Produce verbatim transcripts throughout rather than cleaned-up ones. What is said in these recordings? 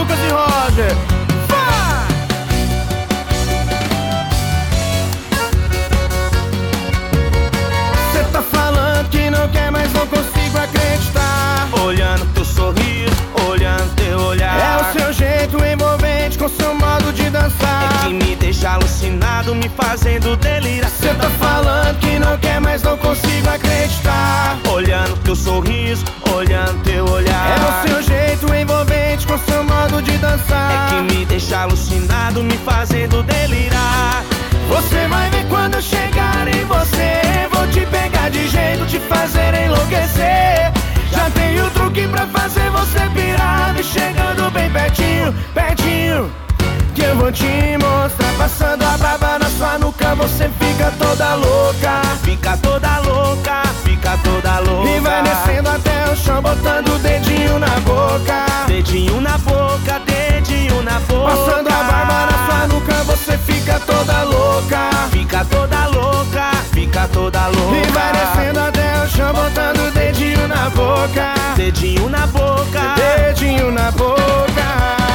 Lucas e Roger. Vai! Cê tá falando que não quer, mas não consigo acreditar. Olhando teu sorriso, olhando teu olhar. É o seu jeito envolvente com seu modo de dançar. É que me deixa alucinado, me fazendo delirar. Cê tá falando que não quer, mas não consigo acreditar. Olhando teu sorriso, olhando teu olhar. É o seu jeito envolvente com seu modo de dançar. É que me deixa alucinado, me fazendo delirar. Você vai ver quando eu chegar em você. Vou te pegar de jeito, te fazer enlouquecer. Já tenho o truque pra fazer você pirar. Me chegando bem pertinho, pertinho, que eu vou te mostrar. Passando a baba na sua nuca, você fica toda louca. Fica toda louca, fica toda louca. E vai descendo até o chão, botando o dedinho na boca. Dedinho na boca, dedinho na boca. Passando a barba na sua nuca, você fica toda louca. Fica toda louca, fica toda louca. E vai descendo até o chão, botando o dedinho na boca. Dedinho na boca, Dedinho na boca.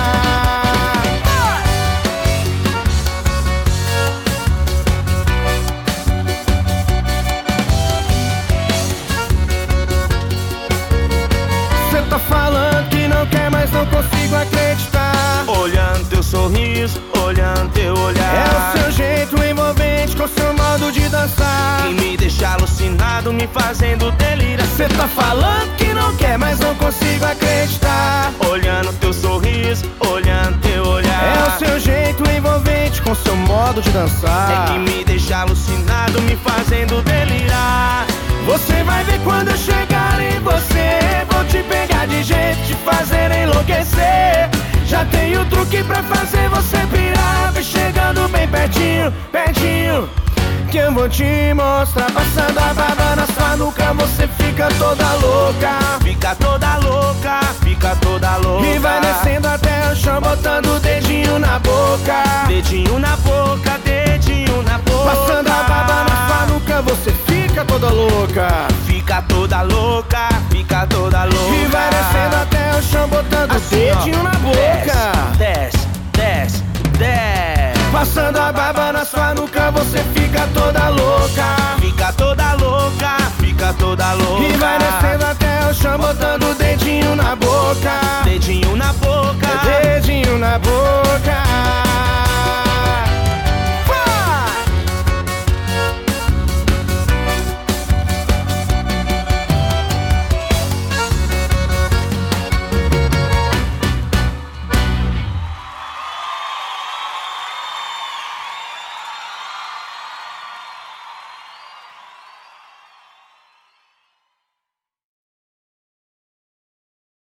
Cê tá falando que não quer, mas não consigo acreditar. olhando teu sorriso, olhando teu olhar. É o seu jeito envolvente com seu modo de dançar. E me deixa alucinado, me fazendo delirar. Cê tá falando que não quer, mas não consigo acreditar. Olhando teu sorriso, olhando teu olhar. É o seu jeito envolvente com seu modo de dançar. É que me deixa alucinado, me fazendo delirar. Você vai ver quando eu chegar em você. Vou te pegar de jeito, te fazer enlouquecer. Já tenho o truque pra fazer você pirar. Vem chegando bem pertinho, pertinho, que eu vou te mostrar. Passando a baba na sua nuca, você fica toda louca. Fica toda louca, fica toda louca. E vai descendo até o chão, botando o dedinho na boca. Dedinho na boca, dedinho na boca. Passando a baba na sua nuca, você fica toda louca. Fica toda louca, fica toda louca. E vai descendo até o chão, botando o Assim, dedinho ó. na boca. Desce, desce, desce. Passando a baba na sua nuca, você fica toda louca. Fica toda louca, fica toda louca. E vai descendo até o chão, botando o dedinho na boca. Dedinho na boca, Dedinho na boca.